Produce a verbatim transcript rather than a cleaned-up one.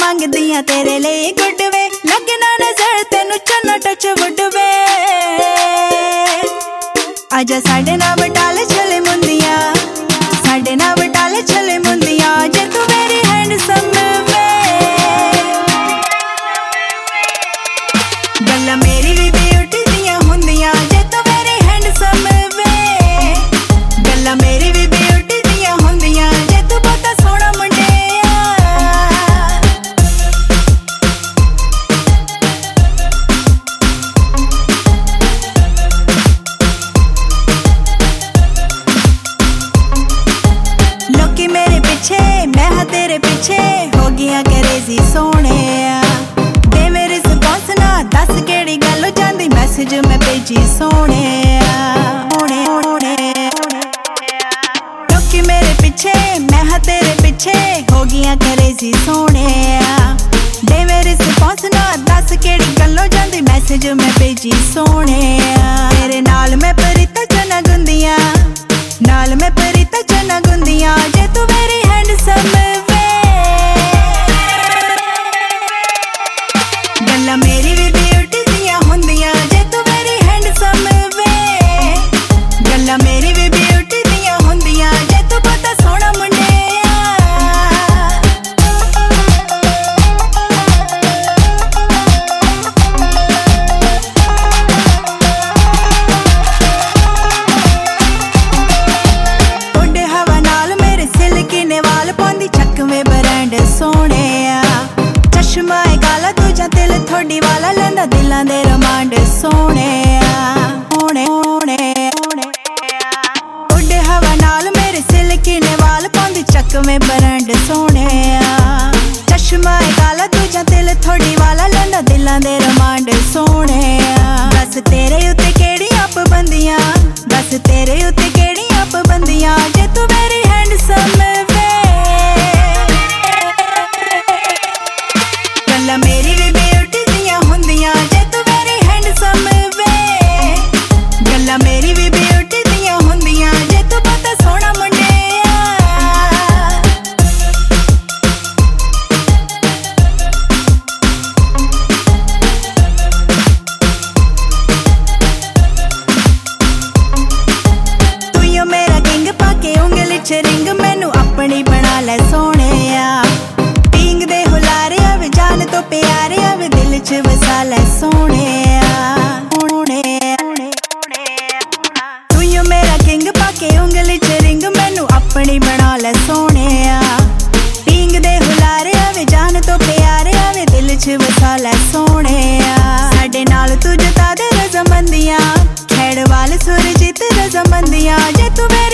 मंगदियां तेरे लिए good way, लगना नजर तेनू चन्ना टच वुड वे। आजा साडे नाल बटाले चले मुंदियां, साडे नाल बटाले चले मुंदियां, जे तू मेरी हैंडसम वे। गल्लां मेरी भी ब्यूटी दियां हुंदियां, जे तू मेरी हैंडसम वे। गल्लां मेरी भी ब्यूटी दियां हुंदियां, जे तू बहुता सोहना मुंडिया। लोकी मेरे पीछे मैं हाँ तेरे पीछे, हो गया क्रेजी सोने। दे मेरे रिस्पॉन्स ना दस केड़ी गल हो जांदी, मैसेज मैं भेजी सोने। लोकी मेरे पीछे मैं हाँ तेरे पीछे, हो गया क्रेजी सोने। दे मेरे रिस्पॉन्स ना दस केड़ी गल हो जांदी, मैसेज मैं भेजी सोने। तेरे नाल मैं परिता चना गुंदियां, नाल मैं परिता चना गुंदियां, जे तू मेरी हैंडसम वे। गल्लां मेरी भी ब्यूटी दियां हुंदियां, जे तू मेरी हैंडसम वे। गल्लां मेरी भी ब्यूटी दियां हुंदियां, जे तू बहुता सोहना मुंडिया। उड़ हवा नाल मेरे सिल्की ने वाल पांदी, चकवे ब्रांड सोहणे। चश्मा है काला तुझा दिल थोड़ी वाला, लैंदा दिलां दे रमांड सोहणे। होणे होणे होणे उड़ हवा नाल मेरे सिल्की ने वाल पांदी, चकवे ब्रांड सोहणे। चश्मा है काला तुझा दिल थोड़ी वाला, लैंदा दिलां दे रमांड सोहणे। बस तेरे उत्ते केड़ियां पाबंदियां, बस तेरे उत्ते केड़ियां पाबंदियां, जे तू मेरी हैंडसम वे। गल्लां मेरी भी ब्यूटी दियां हुंदियां, जे तू मेरी हैंडसम वे। गल्लां मेरी भी ब्यूटी दियां हुंदियां, जे तू बहुता सोहना मुंडिया। तू मेरा किंग पाके उंगली च रिंग, मैनू अपनी बना ले सोहणे। पींग दे हुलारे आवे जान तो प्यारे आवे, दिल च वसा ले सोहणे। तू मेरा किंग पाके उंगली च रिंग, मैनू अपनी बना ले सोहणे। पींग दे हुलारे आवे जान तो प्यारे आवे, दिल च वसा ले सोहणे। साडे नाल तू जता दे रज़ामंदियां, खैड़ वाल सुरजीत रज़ामंदियां, जे तू